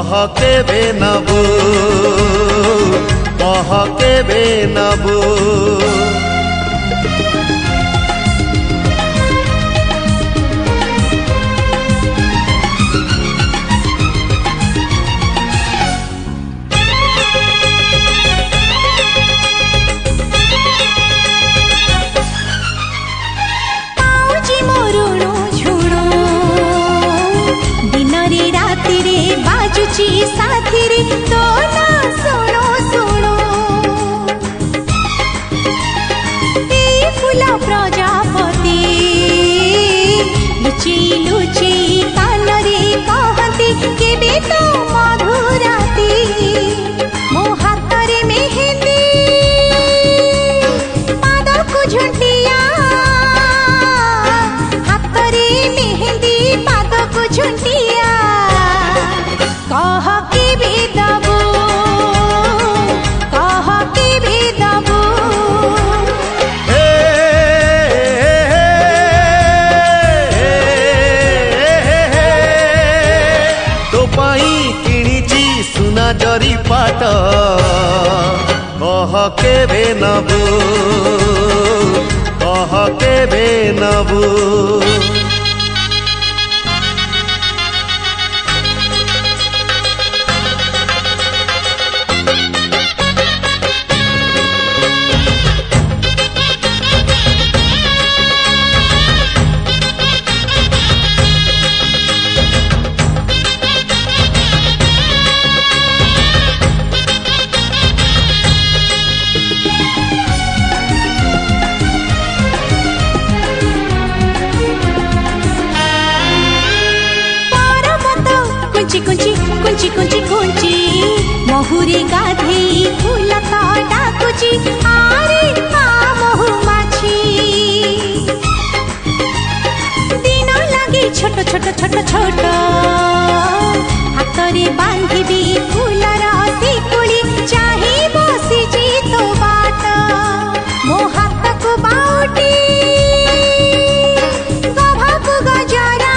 कह केबे नबू कह केबे नबू साथी रे तो ना सुनो सुनो ए फूला प्रजापति लुची लुची कान रे कहती केबे तो मधुराती मो हाथ रे मेहंदी पाद को झुंटिया हाथ रे मेहंदी पाद को झुंटिया कह केबे दबू कह केबे दबू तो पाई किणीची सुना जरी पाट कह केबे नबू कह केबे नबू कुंची कुंची कुंची महुरी गाधेई फूल तो डाकुची आरे महु माछी दिन लगे छोट छोट छोट छोट हाथ रे बांधिबी फूलर शिकुली चाहे बसी जी तो बाट मो हाथ को बाउटी गभा को गजरा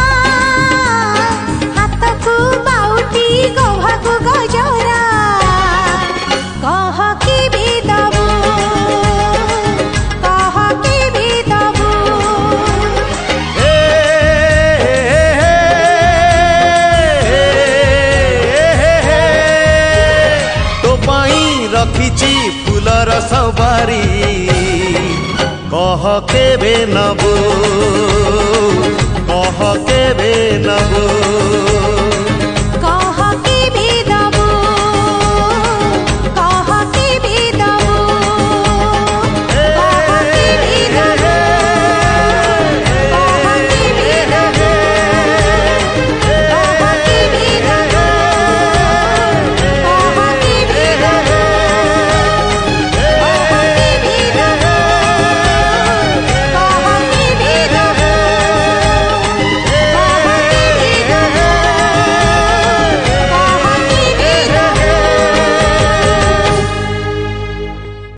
हाथ को गभा को गजरा कह केबे दबू कह केबे दबू तो पाई रखिची फूलर सवारी कह केबे नबू कह केबे नबू।